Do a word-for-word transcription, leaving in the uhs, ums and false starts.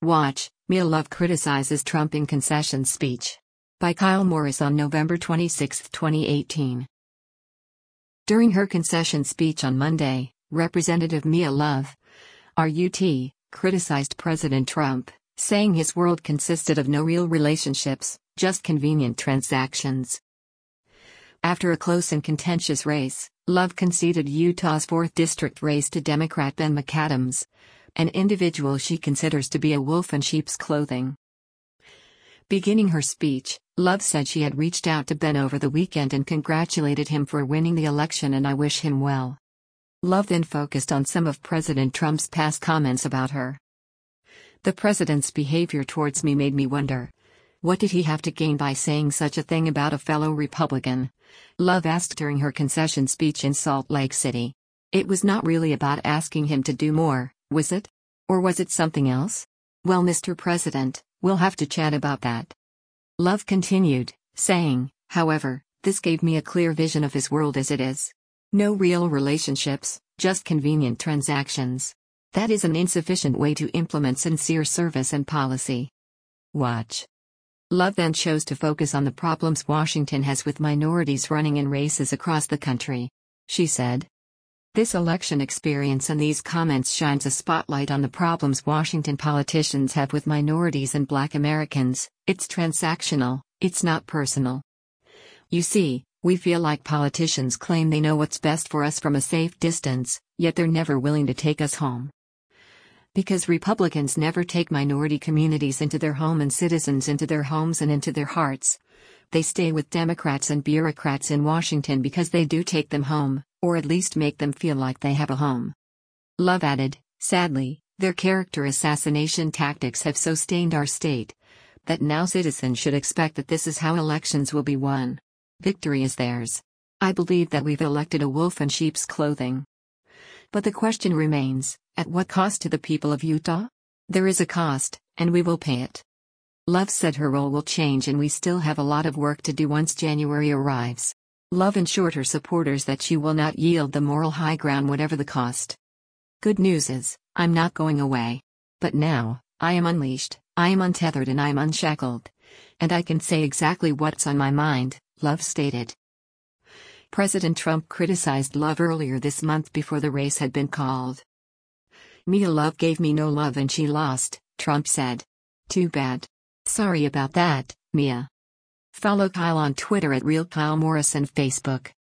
Watch, Mia Love criticizes Trump in concession speech. By Kyle Morris on November twenty-sixth, twenty eighteen. During her concession speech on Monday, Representative Mia Love, R U T, criticized President Trump, saying his world consisted of no real relationships, just convenient transactions. After a close and contentious race, Love conceded Utah's fourth District race to Democrat Ben McAdams, an individual she considers to be a wolf in sheep's clothing. Beginning her speech, Love said she had reached out to Ben over the weekend and congratulated him for winning the election, and I wish him well. Love then focused on some of President Trump's past comments about her. The president's behavior towards me made me wonder, what did he have to gain by saying such a thing about a fellow Republican? Love asked during her concession speech in Salt Lake City. It was not really about asking him to do more, was it? Or was it something else? Well, Mister President, we'll have to chat about that. Love continued, saying, however, this gave me a clear vision of his world as it is. No real relationships, just convenient transactions. That is an insufficient way to implement sincere service and policy. Watch. Love then chose to focus on the problems Washington has with minorities running in races across the country. She said, this election experience and these comments shines a spotlight on the problems Washington politicians have with minorities and Black Americans. It's transactional, it's not personal. You see, we feel like politicians claim they know what's best for us from a safe distance, yet they're never willing to take us home. Because Republicans never take minority communities into their home and citizens into their homes and into their hearts. They stay with Democrats and bureaucrats in Washington because they do take them home, or at least make them feel like they have a home. Love added, sadly, their character assassination tactics have so stained our state that now citizens should expect that this is how elections will be won. Victory is theirs. I believe that we've elected a wolf in sheep's clothing. But the question remains, at what cost to the people of Utah? There is a cost, and we will pay it. Love said her role will change and we still have a lot of work to do once January arrives. Love assured her supporters that she will not yield the moral high ground whatever the cost. Good news is, I'm not going away. But now, I am unleashed, I am untethered and I am unshackled. And I can say exactly what's on my mind, Love stated. President Trump criticized Love earlier this month before the race had been called. Mia Love gave me no love and she lost, Trump said. Too bad. Sorry about that, Mia. Follow Kyle on Twitter at Real Kyle Morris and Facebook.